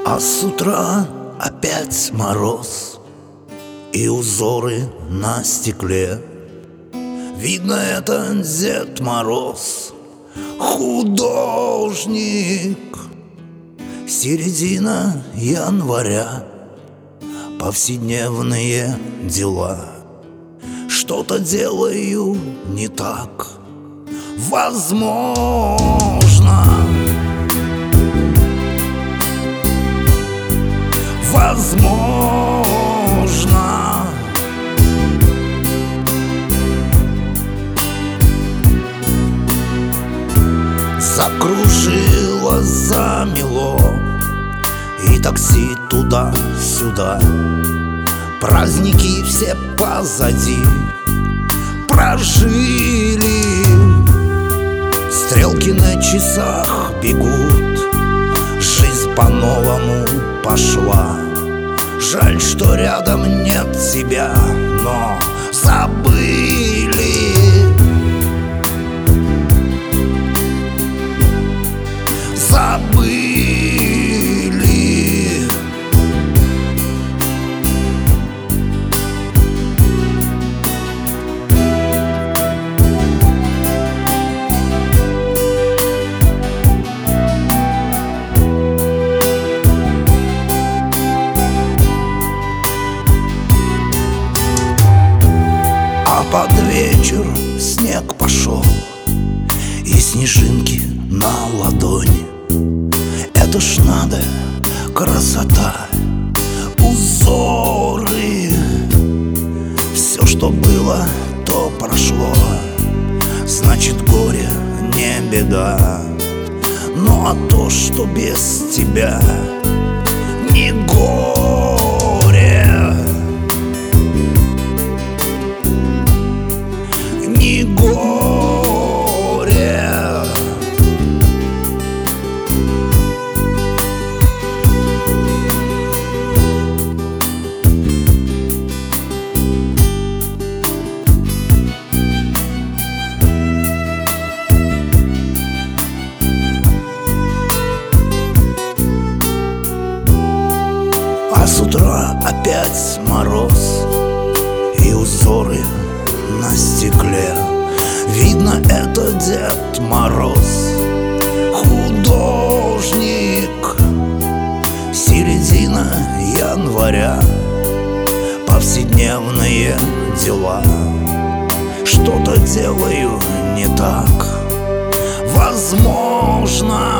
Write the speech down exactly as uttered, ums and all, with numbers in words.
А с утра опять мороз и узоры на стекле. Видно, это Дед Мороз, художник. Середина января, повседневные дела. Что-то делаю не так, возможно. Возможно. Закружило, замело, и такси туда-сюда. Праздники все позади прожили. Стрелки на часах бегут, жизнь по-новому пошла. Жаль, что рядом нет тебя, но забыли. Забыли. А под вечер снег пошел, и снежинки на ладони. Это ж надо, красота, узоры. Все, что было, то прошло. Значит, горе не беда. Ну а то, что без тебя, не горе. Не горе. А с утра опять мороз и узоры на стекле. Видно, это Дед Мороз, художник. Середина января, повседневные дела. Что-то делаю не так, возможно.